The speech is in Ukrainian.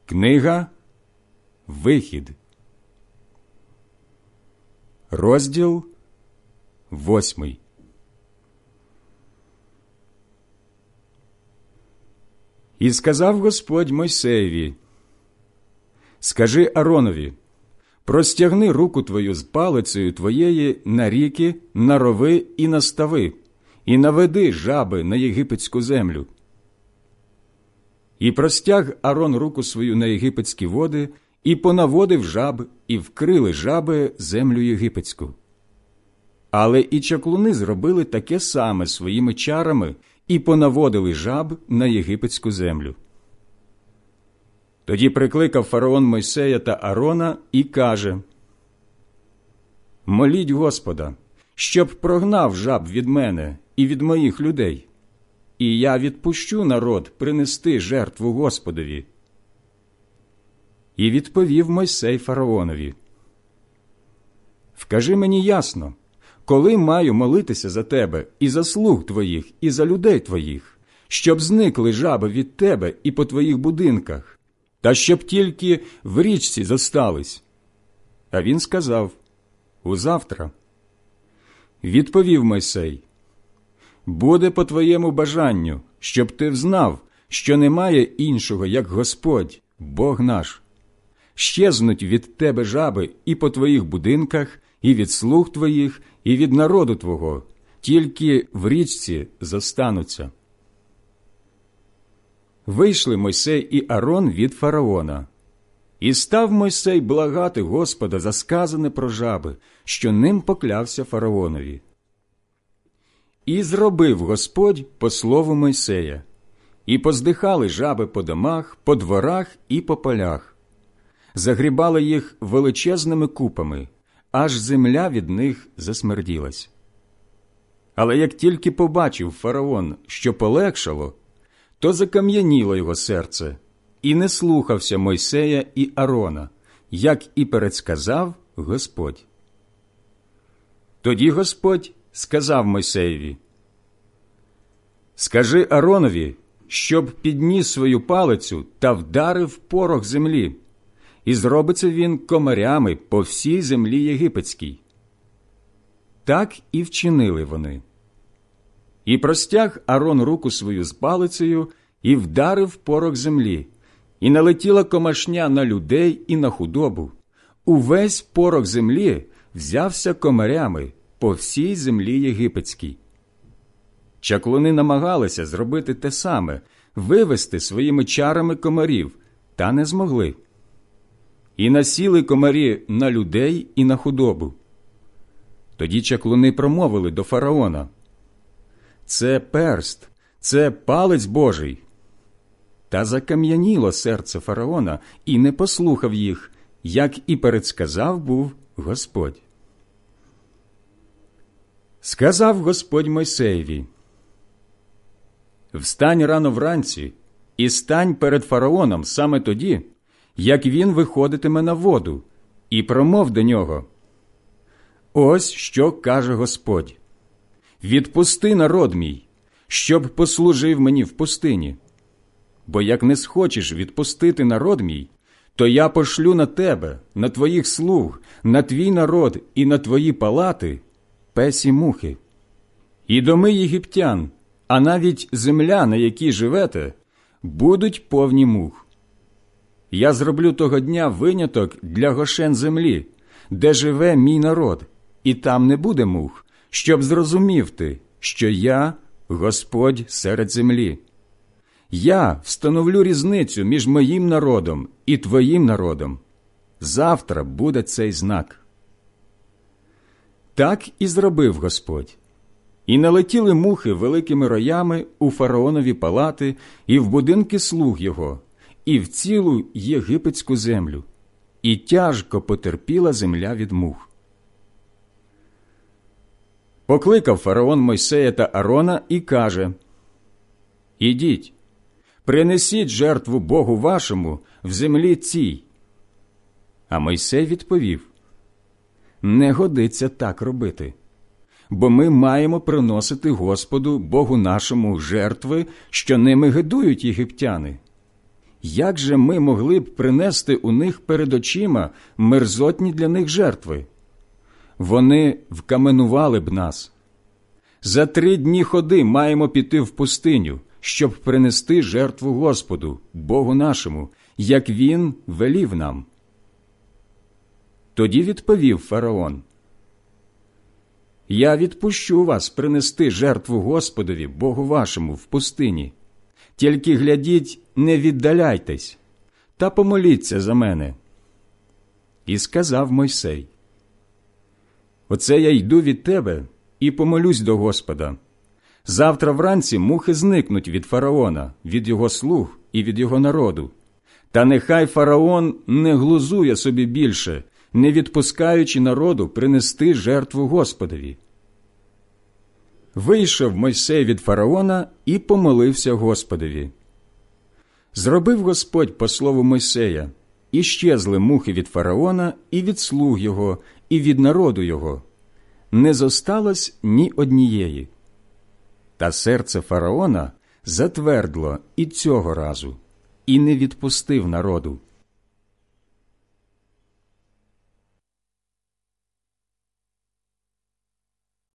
Книга Вихід, розділ 8. І сказав Господь Мойсеєві: «Скажи Аронові: простягни руку твою з палицею твоєї на ріки, на рови і на стави, і наведи жаби на єгипетську землю». І простяг Арон руку свою на єгипетські води, і понаводив жаб, і вкрили жаби землю єгипетську. Але і чаклуни зробили таке саме своїми чарами, і понаводили жаб на єгипетську землю. Тоді прикликав фараон Мойсея та Арона і каже: «Моліть Господа, щоб прогнав жаб від мене і від моїх людей, і я відпущу народ принести жертву Господові». І відповів Мойсей фараонові: «Вкажи мені ясно, коли маю молитися за тебе і за слуг твоїх, і за людей твоїх, щоб зникли жаби від тебе і по твоїх будинках, та щоб тільки в річці зостались». А він сказав: «Узавтра». Відповів Мойсей: «Буде по твоєму бажанню, щоб ти взнав, що немає іншого, як Господь, Бог наш. Щезнуть від тебе жаби і по твоїх будинках, і від слуг твоїх, і від народу твого, тільки в річці зостануться». Вийшли Мойсей і Арон від фараона. І став Мойсей благати Господа за сказане про жаби, що ним поклявся фараонові. І зробив Господь по слову Мойсея, і поздихали жаби по домах, по дворах і по полях. Загрібали їх величезними купами, аж земля від них засмерділась. Але як тільки побачив фараон, що полегшало, то закам'яніло його серце, і не слухався Мойсея і Арона, як і передсказав Господь. Тоді Господь сказав Мойсеєві: «Скажи Аронові, щоб підніс свою палицю та вдарив порох землі, і зробиться він комарями по всій землі єгипетській». Так і вчинили вони. І простяг Арон руку свою з палицею і вдарив порох землі, і налетіла комашня на людей і на худобу. Увесь порох землі взявся комарями по всій землі єгипетській. Чаклуни намагалися зробити те саме, вивести своїми чарами комарів, та не змогли. І насіли комарі на людей і на худобу. Тоді чаклуни промовили до фараона: «Це перст, це палець Божий». Та закам'яніло серце фараона, і не послухав їх, як і передсказав був Господь. Сказав Господь Мойсеєві: «Встань рано вранці і стань перед фараоном саме тоді, як він виходитиме на воду, і промов до нього: Ось що каже Господь: відпусти народ мій, щоб послужив мені в пустині. Бо як не схочеш відпустити народ мій, то я пошлю на тебе, на твоїх слуг, на твій народ і на твої палати песі мухи. І доми єгиптян, а навіть земля, на якій живете, будуть повні мух. Я зроблю того дня виняток для гошен землі, де живе мій народ, і там не буде мух, щоб зрозумів ти, що я Господь серед землі. Я встановлю різницю між моїм народом і твоїм народом. Завтра буде цей знак». Так і зробив Господь. І налетіли мухи великими роями у фараонові палати і в будинки слуг його, і в цілу єгипетську землю, і тяжко потерпіла земля від мух. Покликав фараон Мойсея та Арона і каже: «Ідіть, принесіть жертву Богу вашому в землі цій». А Мойсей відповів: «Не годиться так робити, бо ми маємо приносити Господу, Богу нашому, жертви, що ними годують єгиптяни. як же ми могли б принести у них перед очима мерзотні для них жертви? Вони вкаменували б нас. За 3 дні ходи маємо піти в пустиню, щоб принести жертву Господу, Богу нашому, як Він велів нам». Тоді відповів фараон: «Я відпущу вас принести жертву Господові, Богу вашому, в пустині. Тільки глядіть, не віддаляйтесь, та помоліться за мене». І сказав Мойсей: «Оце я йду від тебе і помолюсь до Господа. Завтра вранці мухи зникнуть від фараона, від його слуг і від його народу. Та нехай фараон не глузує собі більше, не відпускаючи народу принести жертву Господові». Вийшов Мойсей від фараона і помолився Господові. Зробив Господь по слову Мойсея, і щезли мухи від фараона, і від слуг його, і від народу його. Не зосталось ні однієї. Та серце фараона затвердло і цього разу, і не відпустив народу.